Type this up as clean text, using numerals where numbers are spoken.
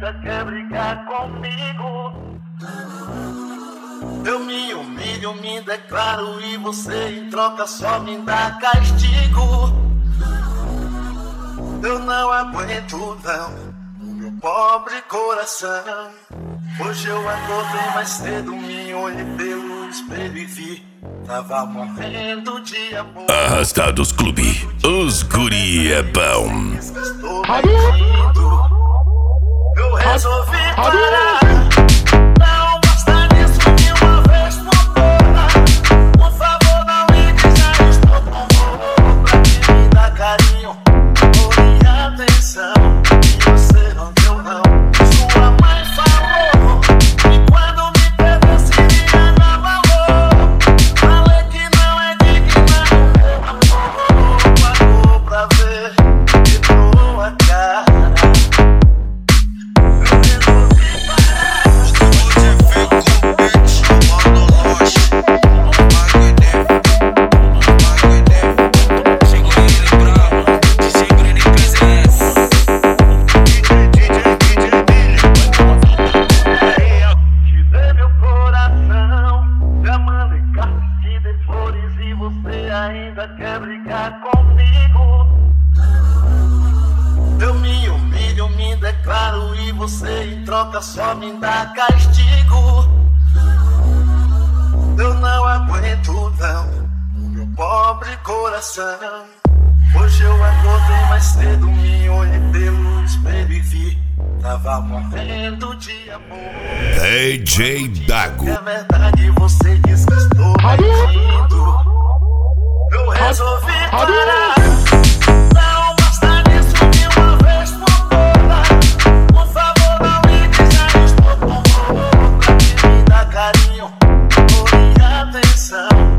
ainda quer brigar comigo. Eu me humilho, me declaro e você em troca só me dá castigo. Eu não aguento não, o meu pobre coração. Hoje eu acordei mais cedo, me olhei pelo espelho e vi, tava morrendo de amor. Arrastados Clube, os guri é bom. Estou mentindo, eu resolvi parar. Não basta nisso de uma vez por todas. Por favor não ligue, já estou com amor pra que me dá carinho ou atenção. E você não deu não. Sua mãe falou que quando me perdeu seria dar valor. Falei que não é digna do meu amor. Pagou pra ver, quebrou a cara. Ainda quer brigar comigo. Eu me humilho, me declaro e você em troca só me dá castigo. Eu não aguento não, o meu pobre coração. Hoje eu acordei mais cedo, me olhei pelo espelho e vi, tava morrendo de amor. DJ Dago. É verdade, você diz que estou mentindo. Eu resolvi parar. Não basta nisso de uma vez por todas. Por favor não ligue, já estou com amor pra que me dá carinho ou atenção.